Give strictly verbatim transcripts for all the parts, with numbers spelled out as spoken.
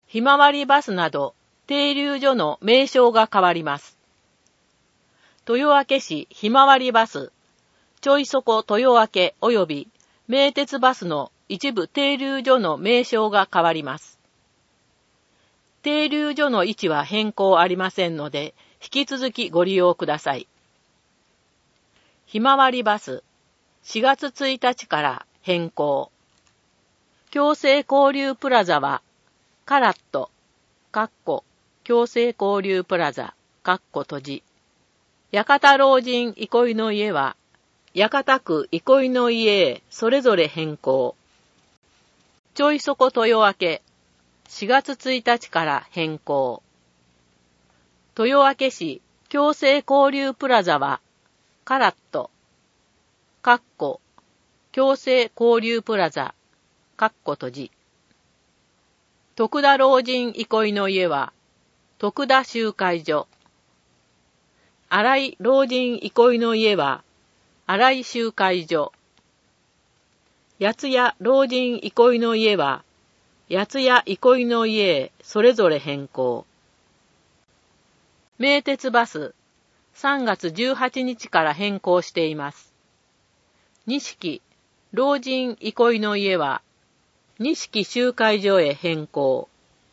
ひまわりバスなど停留所の名称が変わります。豊明市ひまわりバス、ちょいそこ豊明及び名鉄バスの一部停留所の名称が変わります。停留所の位置は変更ありませんので、引き続きご利用ください。ひまわりバス、しがつついたちから変更。共生交流プラザは、カラット、かっこ、共生交流プラザ、かっこ閉じ。館老人憩いの家は、館区憩いの家へそれぞれ変更。ちょいそこ豊明、しがつついたちから変更。豊明市共生交流プラザは、カラット、かっこ、共生交流プラザ、かっこ閉じ。徳田老人憩いの家は、徳田集会所。新井老人憩いの家は、新井集会所。八谷老人憩いの家は、八谷憩いの家へそれぞれ変更。名鉄バス、さんがつじゅうはちにちから変更しています。錦老人憩いの家は、錦集会所へ変更。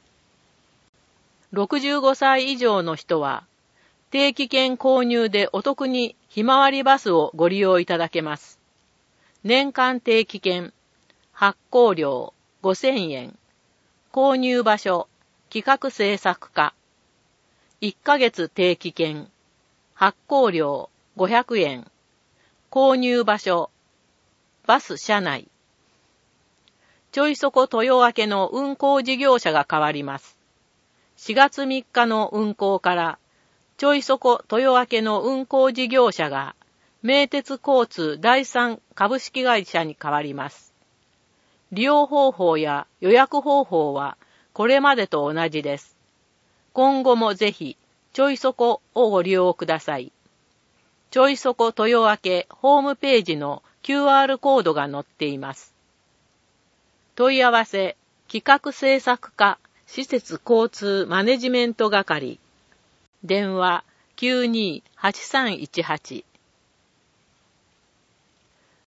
ろくじゅうごさい以上の人は、定期券購入でお得にひまわりバスをご利用いただけます。年間定期券、発行料ごせんえん、購入場所、企画制作課、いっかげつ定期券、発行料ごひゃくえん、購入場所、バス車内。ちょいそこ豊明の運行事業者が変わります。しがつみっかの運行から、ちょいそこ豊明の運行事業者が、名鉄交通第三株式会社に変わります。利用方法や予約方法はこれまでと同じです。今後もぜひ、ちょいそこをご利用ください。ちょいそこ豊明ホームページの キューアール コードが載っています。問い合わせ、企画制作課施設交通マネジメント係。電話 きゅうにーはちさんいちはち